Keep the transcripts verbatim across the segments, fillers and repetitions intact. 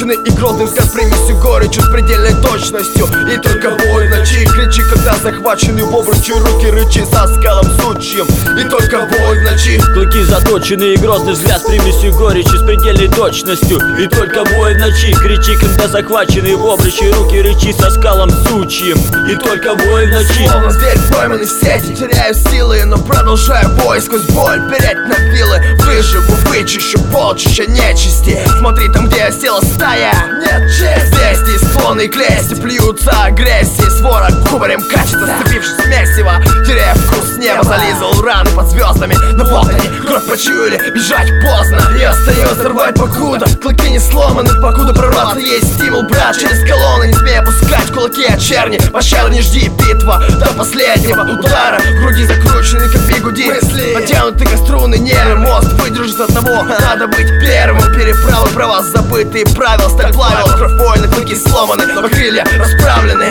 заточенный и грозный взгляд с примесью горечи, с предельной точностью. И только бой в ночи, кричи, когда захвачены в обруче руки, рычи со скалом сучьим. И только бой в ночи. Клыки заточенные и грозный взгляд с примесью горечи, с предельной точностью. И только бой в ночи, кричи, когда захвачены в обруче руки, рычи со скалом сучьим. И только бой в ночи. Словно зверь пойманный в сети, теряю силы, но продолжаю бой сквозь боль, переть на вилы. Выживу, вычищу полчища нечисти. Смотри, там где осела стая, нет чести. Вести, склонны к лести, плюются агрессии. Свора кубарем качется, сцепившись месиво. Теряя вкус неба, зализывал раны под звездами. Но вот они, кровь почуяли, бежать поздно. И остается рвать покуда. Клыки не сломаны, покуда прорваться есть стимул, брат. Через колонны, не смей опускать кулаки от черни. Пощады не жди, битва до последнего удара. Круги закручены, как бигуди. Натянуты как струны, нервы, мост выдержит от того. Надо быть первым, переправы права забытые правил. Сталь плавил, кровь воина, клыки сломаны, но крылья расправлены.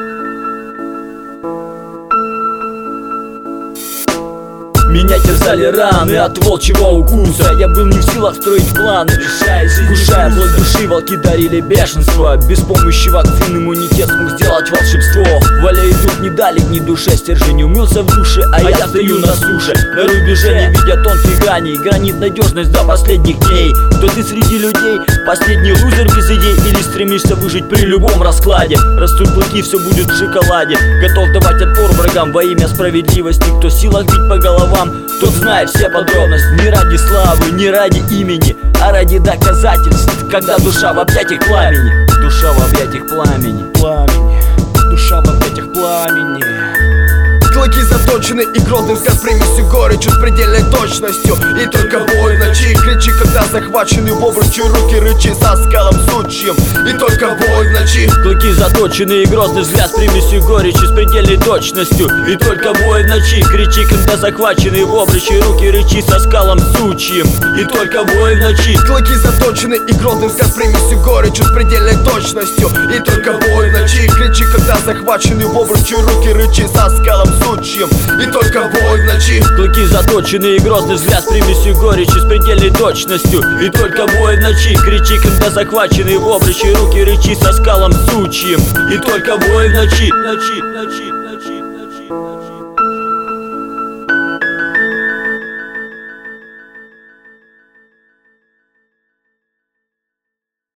Меня терзали раны от волчьего укуса. Я был не в силах строить планы, вкушая плоть души, волки дарили бешенство. Без помощи вакцин иммунитет смог сделать волшебство. Воля и дух не дали ни душе, стержень умылся в душе, а я стою на суше, на рубеже, не видя тонких граней. Гранит надежность до последних дней. Кто ты среди людей? Последний лузер без идей? Или стремишься выжить при любом раскладе? Растут клыки, все будет в шоколаде. Готов давать отпор врагам во имя справедливости. Кто в силах бить по головам, тот знает все подробности. Не ради славы, не ради имени, а ради доказательств. Когда душа в объятиях пламени. Душа в объятиях пламени. Пламени. Душа в объятиях пламени. Клыки заточены и грозный взгляд с примесью горечи, с предельной точностью. И только бой в ночи, кричи, когда захвачены в обруче руки, рычи со скалом сучьим. И только бой в ночи. Клыки заточены и грозный взгляд с примесью горечи, с предельной точностью. И только бой в ночи, кричи, когда захвачены в обруче руки, рычи со скалом сучьим. И только бой в ночи. Клыки заточены и грозный взгляд с примесью горечи, с предельной точностью. И только бой в ночи, кричи, когда захвачены в обруче руки, рычи со скалом сучьим. И только бой в ночи. Клыки заточены и грозный взгляд с примесью горечи, с предельной точностью. И только бой в ночи, кричи, когда захвачены в обруче руки, рычи со скалом сучьим. И только бой в ночи, ночи, ночи.